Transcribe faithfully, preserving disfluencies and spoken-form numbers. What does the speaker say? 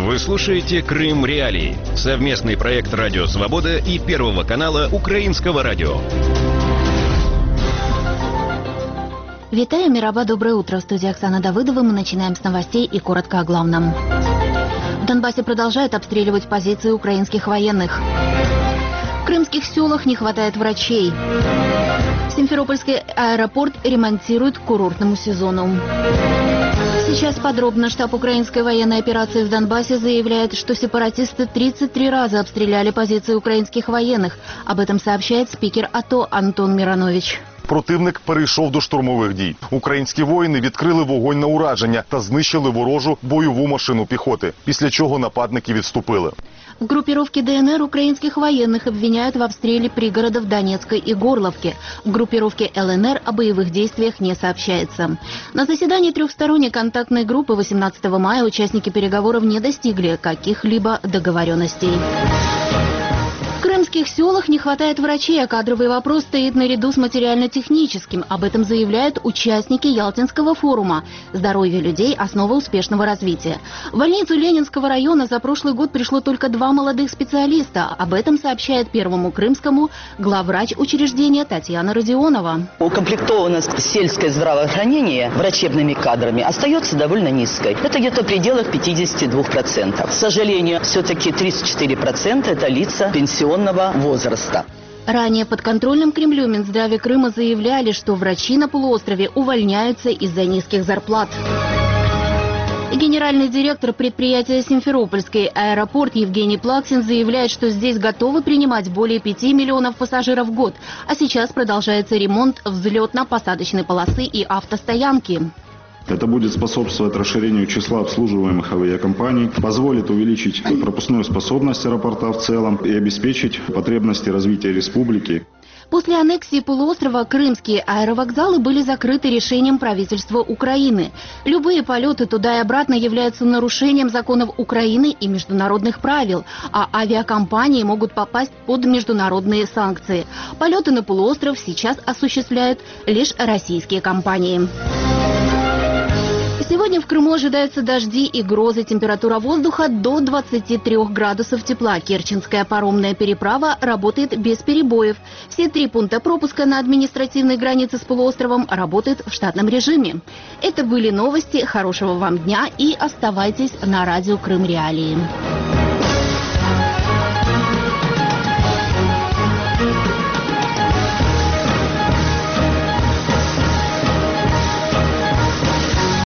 Вы слушаете «Крым Реалии» – совместный проект «Радио Свобода» и Первого канала Украинского радио. Витаю, Мираба, доброе утро. В студии Оксана Давыдова. Мы начинаем с новостей и коротко о главном. В Донбассе продолжают обстреливать позиции украинских военных. В крымских селах не хватает врачей. Симферопольский аэропорт ремонтируют к курортному сезону. Сейчас подробно. Штаб украинской военной операции в Донбассе заявляет, что сепаратисты тридцать три раза обстреляли позиции украинских военных. Об этом сообщает спикер АТО Антон Миронович. Противник перейшов до штурмових дій. Українські воїни відкрили вогонь на ураження та знищили ворожу бойову машину піхоти, після чого нападники відступили. В группировке ДНР украинских военных обвиняют в обстреле пригородов Донецкой и Горловки. В группировке ЛНР о боевых действиях не сообщается. На заседании трехсторонней контактной группы восемнадцатого мая участники переговоров не достигли каких-либо договоренностей. В крымских селах не хватает врачей, а кадровый вопрос стоит наряду с материально-техническим. Об этом заявляют участники Ялтинского форума. Здоровье людей – основа успешного развития. В больницу Ленинского района за прошлый год пришло только два молодых специалиста. Об этом сообщает Первому Крымскому главврач учреждения Татьяна Родионова. Укомплектованность сельское здравоохранение врачебными кадрами остается довольно низкой. Это где-то в пределах пятидесяти двух процентов. К сожалению, все-таки тридцать четыре процента это лица пенсионного возраста. Ранее подконтрольным Кремлю Минздраве Крыма заявляли, что врачи на полуострове увольняются из-за низких зарплат. Генеральный директор предприятия «Симферопольский аэропорт» Евгений Плаксин заявляет, что здесь готовы принимать более пяти миллионов пассажиров в год. А сейчас продолжается ремонт взлетно-посадочной полосы и автостоянки. Это будет способствовать расширению числа обслуживаемых авиакомпаний, позволит увеличить пропускную способность аэропорта в целом и обеспечить потребности развития республики. После аннексии полуострова крымские аэровокзалы были закрыты решением правительства Украины. Любые полеты туда и обратно являются нарушением законов Украины и международных правил, а авиакомпании могут попасть под международные санкции. Полеты на полуостров сейчас осуществляют лишь российские компании. Сегодня в Крыму ожидаются дожди и грозы. Температура воздуха до двадцати трёх градусов тепла. Керченская паромная переправа работает без перебоев. Все три пункта пропуска на административной границе с полуостровом работают в штатном режиме. Это были новости. Хорошего вам дня и оставайтесь на радио Крым Реалии.